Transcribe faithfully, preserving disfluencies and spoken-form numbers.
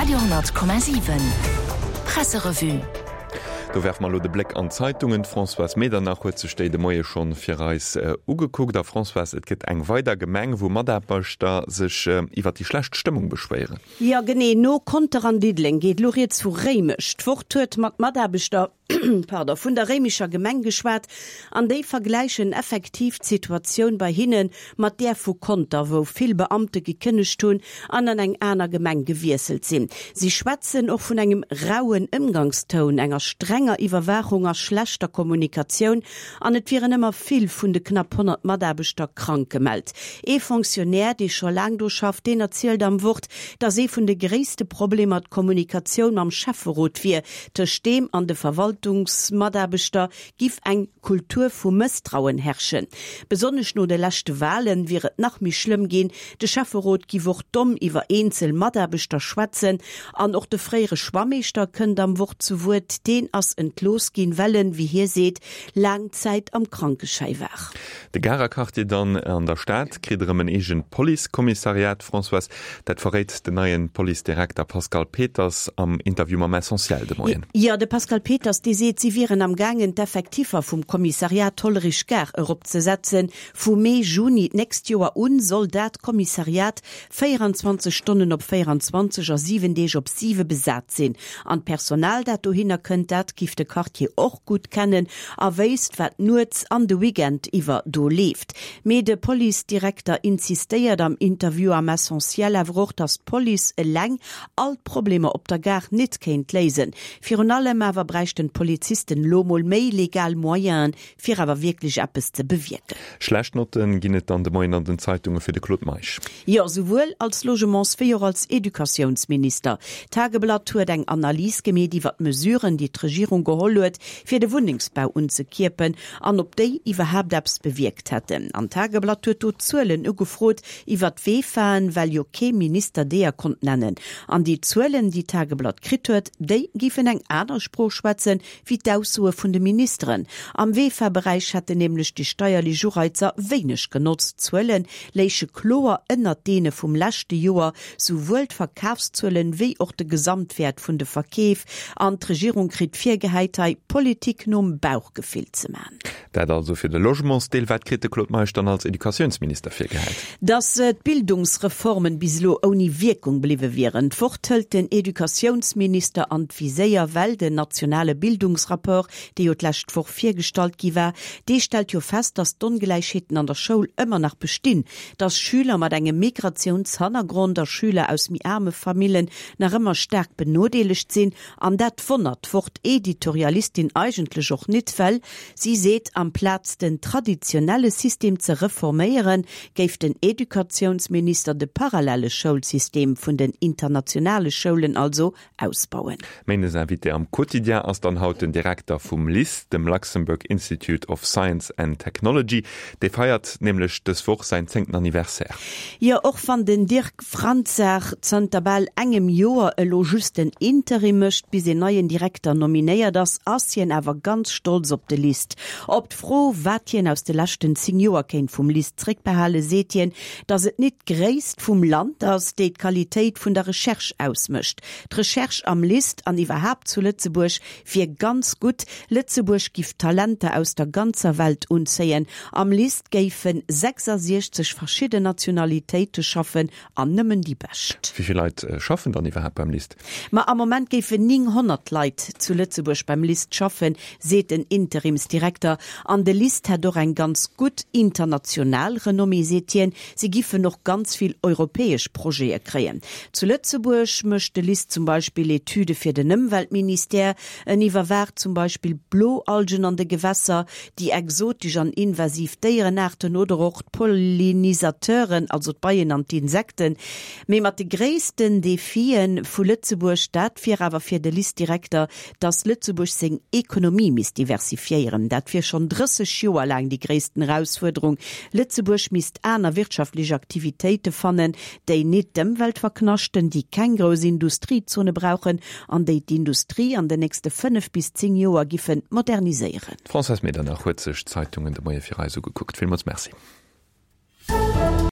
Radiohundert Komma sieben Presserevue. Du werf mal lo de Black an Zeitungen François Meder nach hue ze ste de Moie schon fir Reis äh, ugeguckt der François et gett eng weiter Gemeng, wo Maderpacht da sech äh, iwwer die schlecht Stimmung beschwere. Ja gené no konter an Didling geht lo jetzt zu Remischt Fort huet mat Maderbeter Pardon, vun der remischer Gemeng geschwat, an déi vergleichen effektiv Situation bei hinnen mat der vu Konter, wo viel Beamte gekënnecht hun an an eng einer Gemeng gewieselt sinn. Sie schwatzen och vun engem rauen Umgangston, enger strenger Iwerwachung a schlechter Kommunikation, an et viren immer viel vun de knapp hundert Maderbeter krank gemeldt. E Funktionär, die schon lang durchschafft, den erzählt am Wort, dass e vun de gréste Problem hat Kommunikation am Schafferot wie te stem an de Verwaltung Maderbeter gif eng Kultur vu Misstrauen herrschen. Besonders no de lachte Wahlen wiret nach mi schlimm gehen, de Schafferot giwoch dumm iwwer einzel Maderbeter schwatzen, an och de freiere Schwammeester können am Wort zu Wort den ass entlos gehen wellen, wie hier seht, lang Zeit am Krankenschei war. De Garakarte dann an der Stadt kriderem en egent Polizeikommissariat François, dat verrät den neuen Polizeidirektor Pascal Peters am Interview am Essentiel de Moien. Ja, de Pascal Peters, die seht, sie wären am Gangen d'effektiver vum Kommissariat Tollerich Ger opzesetzen. Fu Mai Juni nächst Joer un soll dat Kommissariat vierundzwanzig Stunden op vierundzwanzig a sieben Deg op sieben besat sinn. An Personal dat du hinner könnt dat gifte Kartier och gut kennen, a weist wat nuz an de Weekend iwwer do lebt. Me de Polizeidirektor insistéiert am Interview am Essentiel awroch dass Police e leng alt Probleme op der Gar net kennt lesen. Fi allem awer brächten Polizisten lomol méi legal Moyen fir awer wirklich appes ze bewirken. Schlechtnoten ginnet an de Moien an den Zeitungen fir de Klotmeich. Ja, sowohl als Logementsfeier als Edukationsminister. Tageblatt huet eng Analyse gemet iwwer Mesuren, die d' Regierung geholl huet, fir de Wohnungsbau unzekirpen, an op déi iwwerhap abs bewirkt hätten. An Tageblatt huet o Zuelen ugefrot iwwer d'Wefaen, weil jo ke Minister deer kont nennen. An die Zuelen, die Tageblatt krit huet, déi gifen eng aner Spruch schwatzen wie d'Ausue vun de Ministeren. Am W E F-Bereich hatte nämlich die steuerliche Jureizer wenig genutzt Zuelen, leiche Chlor ënnert dene vum lachte Joer sowohl Verkaufszuelen wie auch de Gesamtwert vun de Verkeef an d' Regierung krit Viergeheitei Politik num Bauch gefilt ze man. Dat also fir de Logementsdeel wat krit de Klotmeister als Edukationsminister firgeheit. Dass äh, Bildungsreformen bislo oni Wirkung bliwe wären, forthält den Edukationsminister an Viséier Well den nationale Bildungsrapport, die jo lächt vor vier Gestalt giwer, die stellt jo fest, dass d'Ungleichheiten an der Schule immer noch bestehen, dass Schüler mat engem Migrationshintergrund der Schüler aus mi arme Familien nach immer stark benodelicht sinn, an dat wundert fort Editorialistin eigentlich auch net fell. Sie seht am Platz den traditionelle System zu reformieren, geif den Edukationsminister de parallele Schulsystem vun den internationale Schulen also ausbauen. Meines invité am Quotidien as dann haut den Direktor vum L I S, dem Luxembourg Institute of Science and Technology, de feiert nämlich des Woch sein zehnten Anniversaire. Ja, auch van den Dirk Franzer Zantabal engem Joer elo just den Interim mischt, bis den neuen Direktor nominéiert das Asien awer ganz stolz op de List. Ob froh watjen aus de lachten Senior kennt vum List Trickbehalle setien, dass het net gräst vum Land aus de Qualität vun der Recherche ausmischt. D' Recherche am List an iwwerhap zu Lützeburg fir ganz gut. Lützeburg gift Talente aus der ganzer Welt unzeien. Am List geifen sechsundsechzig verschiedene Nationalitäten schaffen, an nimmen die best. Wie viele Leute äh, schaffen dann überhaupt beim List? Ma am Moment geifen neunhundert Leute zu Lützeburg beim List schaffen, seht den Interimsdirektor. An der List hat doch ein ganz gut international Renommee setien. Sie gifen noch ganz viel europäisch Projekte kreieren. Zu Lützeburg möchte List zum Beispiel Etüde für den Umweltminister, ein Iwerwert zum Beispiel Bloalgen an de Gewässer, die exotisch an invasiv Deirenarten oder auch Pollinisateuren, also Bayern an die Insekten. Me mat de gréissten Defien vu Lützeburg dat fir awer fir de Listdirektor, dass Lützeburg seg Ökonomie mis diversifiieren. Dat fir schon dreißig Joer lang die gréissten Herausforderung. Lützeburg misst aner wirtschaftliche Aktivitäten fannen, déi net dem Welt verknaschten, die kein grosse Industriezone brauchen, an déi die Industrie an de nächste fünf bis zehn Joer giffen modernisieren. François Meder nach huezech Zeitungen de Moie fir Reise geguckt. Vielmals merci.